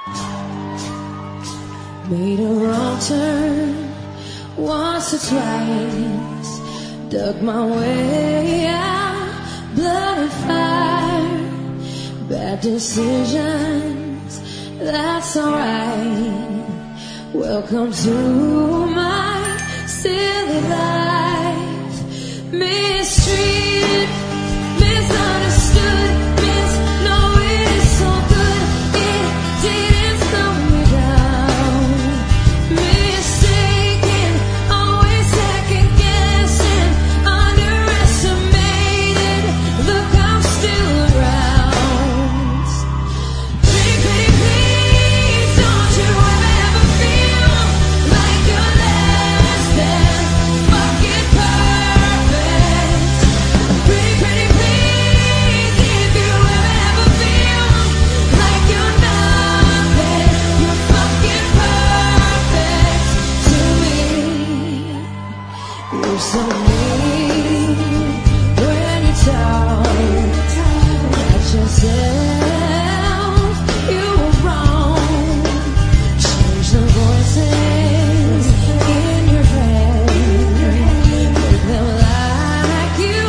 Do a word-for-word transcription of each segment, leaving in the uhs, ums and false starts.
Made a wrong turn once or twice, dug my way out, blood and fire, bad decisions, that's alright. Welcome to my silly life, mistreated, misunderstood, mis- no, it's so good, it didn't slow me down. Mistaken, always second guessing, underestimated, look, I'm still around. Pretty, pretty, please, don't you ever, ever feel like you're less than fucking perfect. Pretty, pretty, please, if you ever, ever feel like you're nothing, you're fucking perfect to me. You're so mean when you talk at yourself. You were wrong. Change the voices in your head. Make them like you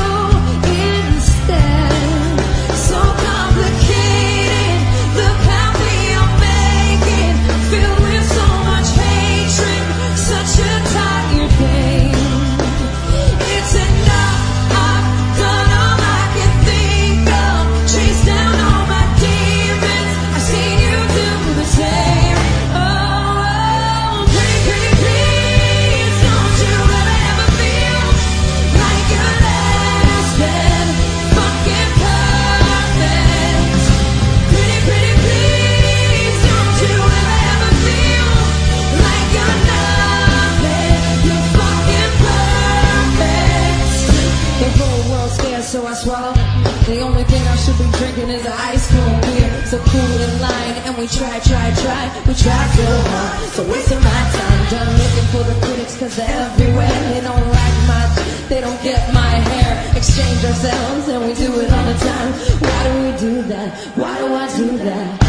instead. So complicated. Look how we are making. Filled with so much hatred. Such a tired thing. It's enough. I've done all I can think of. Chased down all my demons. I've seen you do the same. Oh, pretty, pretty, please, don't you ever, ever feel like you're less than fucking perfect. Pretty, pretty, please, don't you ever, ever feel like you're nothing, you're fucking perfect. The whole world's scared, so I swallow. The only thing I should be drinking is an ice cold beer. So cool in line, and we try, try, try. We try so hard, so wasting my time. Done looking for the critics, cause they're everywhere. They don't like my, they don't get my hair. Exchange ourselves, and we do it all the time. Why do we do that? Why do I do that?